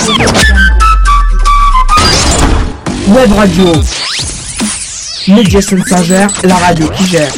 Web Radio. Médiachaîne Saint-Ger, la radio qui gère.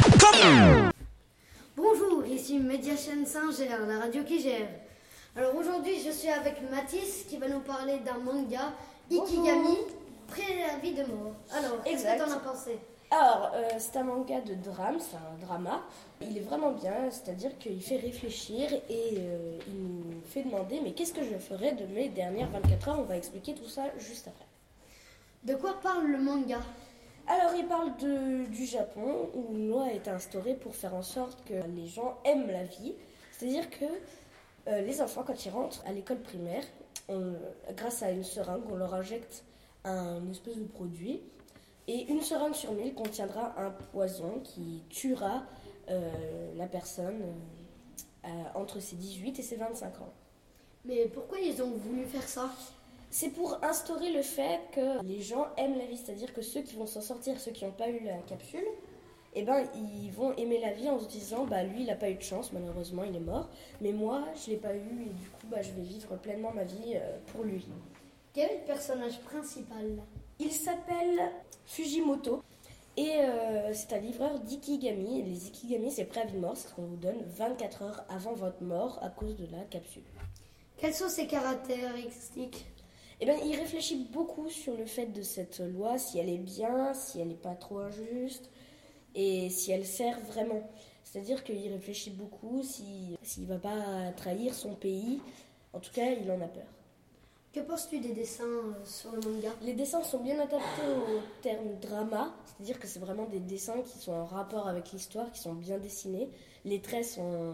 Bonjour, ici Médiachaîne Saint-Ger, la radio qui gère. Alors aujourd'hui, je suis avec Mathis qui va nous parler d'un manga, Ikigami, Préavis de mort. Alors, qu'est-ce que t'en as pensé? Alors, c'est un manga de drame, c'est un drama. Il est vraiment bien, c'est-à-dire qu'il fait réfléchir et il nous fait demander mais qu'est-ce que je ferais de mes dernières 24 heures? On va expliquer tout ça juste après. De quoi parle le manga? Alors, il parle du Japon où une loi a été instaurée pour faire en sorte que les gens aiment la vie. C'est-à-dire que les enfants, quand ils rentrent à l'école primaire, grâce à une seringue, on leur injecte un espèce de produit. Et une seringue sur 1000 contiendra un poison qui tuera la personne entre ses 18 et ses 25 ans. Mais pourquoi ils ont voulu faire ça? C'est pour instaurer le fait que les gens aiment la vie, c'est-à-dire que ceux qui vont s'en sortir, ceux qui n'ont pas eu la capsule, eh ben, ils vont aimer la vie en se disant lui il n'a pas eu de chance, malheureusement il est mort, mais moi je ne l'ai pas eu et du coup je vais vivre pleinement ma vie pour lui. Quel est le personnage principal? Il s'appelle Fujimoto et c'est un livreur d'Ikigami. Les Ikigami, c'est préavis de mort, c'est ce qu'on vous donne 24 heures avant votre mort à cause de la capsule. Quelles sont ses caractéristiques? Eh bien, il réfléchit beaucoup sur le fait de cette loi, si elle est bien, si elle n'est pas trop injuste et si elle sert vraiment. C'est-à-dire qu'il réfléchit beaucoup s'il ne va pas trahir son pays. En tout cas, il en a peur. Que penses-tu des dessins sur le manga? Les dessins sont bien adaptés au terme drama, c'est-à-dire que c'est vraiment des dessins qui sont en rapport avec l'histoire, qui sont bien dessinés. Les traits sont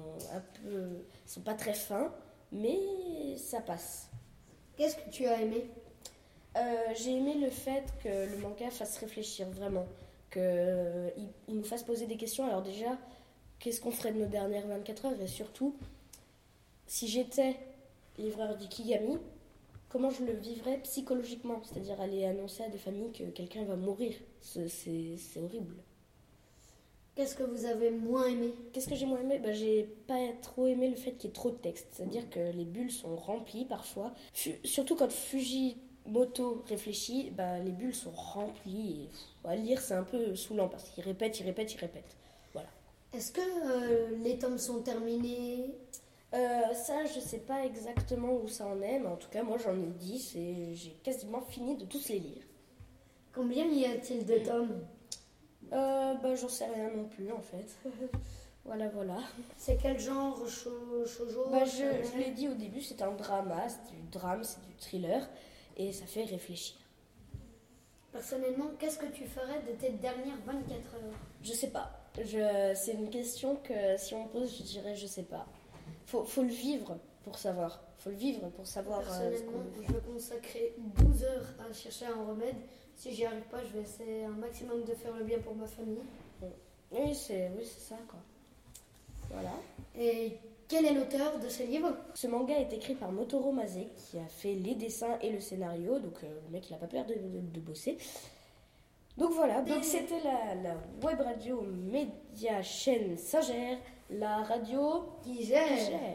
pas très fins, mais ça passe. Qu'est-ce que tu as aimé? J'ai aimé le fait que le manga fasse réfléchir vraiment, qu'il nous fasse poser des questions. Alors déjà, qu'est-ce qu'on ferait de nos dernières 24 heures? Et surtout, si j'étais livreur d'Ikigami, comment je le vivrais psychologiquement? C'est-à-dire aller annoncer à des familles que quelqu'un va mourir. C'est horrible. Qu'est-ce que vous avez moins aimé? Qu'est-ce que j'ai moins aimé? J'ai pas trop aimé le fait qu'il y ait trop de texte. C'est-à-dire que les bulles sont remplies parfois. Surtout quand Fujimoto réfléchit, les bulles sont remplies. Et à lire, c'est un peu saoulant parce qu'il répète. Voilà. Est-ce que les tomes sont terminés? Ça, je sais pas exactement où ça en est, mais en tout cas, moi j'en ai 10 et j'ai quasiment fini de tous les lire. Combien y a-t-il de tomes? J'en sais rien non plus en fait. Voilà. C'est quel genre? Shoujo? Je l'ai dit au début, c'est un drama, c'est du drame, c'est du thriller et ça fait réfléchir. Personnellement, qu'est-ce que tu ferais de tes dernières 24 heures? Je sais pas. C'est une question que si on me pose, je dirais je sais pas. Faut le vivre pour savoir. Personnellement, je vais consacrer 12 heures à chercher un remède. Si j'y arrive pas, je vais essayer un maximum de faire le bien pour ma famille. Oui, c'est ça quoi. Voilà. Et quel est l'auteur de ce livre? Ce manga est écrit par Motoro Mase qui a fait les dessins et le scénario. Donc le mec il a pas peur de bosser. Donc voilà, c'était la web radio Médiachaîne Saint-Ger, la radio qui gère.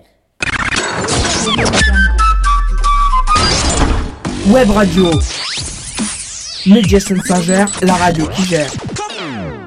Web Radio. Médiachaîne Saint-Ger, la radio qui gère.